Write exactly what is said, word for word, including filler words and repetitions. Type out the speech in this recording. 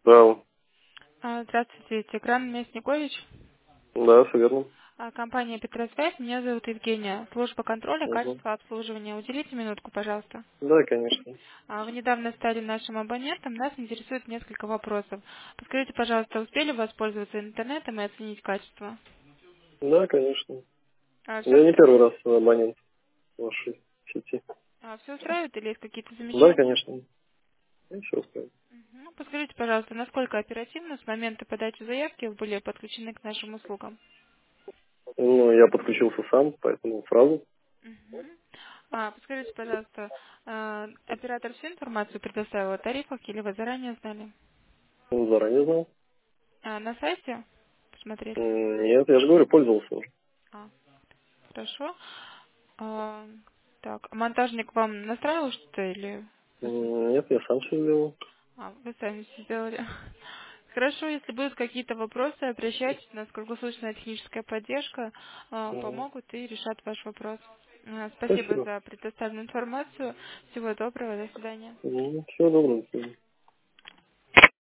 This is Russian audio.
Да, А, Здравствуйте, Тигран Мясникович. да, все верно. А, Компания «Петросвязь». Меня зовут Евгения. Служба контроля Мгм. качества обслуживания. Уделите минутку, пожалуйста. Да, конечно. А, Вы недавно стали нашим абонентом. Нас интересует несколько вопросов. Подскажите, пожалуйста, успели воспользоваться интернетом и оценить качество? Да, конечно. А, Я Все, не первый раз абонент вашей сети. все устраивает или есть какие-то Да, замечания? конечно. И все устроит. Мгм. Подскажите, пожалуйста, насколько оперативно с момента подачи заявки вы были подключены к нашим услугам? Ну, я подключился сам, поэтому сразу. Мгм. А, подскажите, пожалуйста, а, оператор всю информацию предоставил о тарифах или вы заранее знали? Ну, заранее знал. А, на сайте посмотрели? М, Нет, я же говорю, пользовался уже. А, хорошо. А, так, а монтажник вам настраивал что-то или вы с- М, Нет, я сам все сделал. а, вы сами все сделали? Хорошо, если будут какие-то вопросы, обращайтесь, у нас круглосуточная техническая поддержка, а, Мгм. помогут и решат ваш вопрос. А, Спасибо Спасибо. за предоставленную информацию. Всего доброго, до свидания. Всего доброго.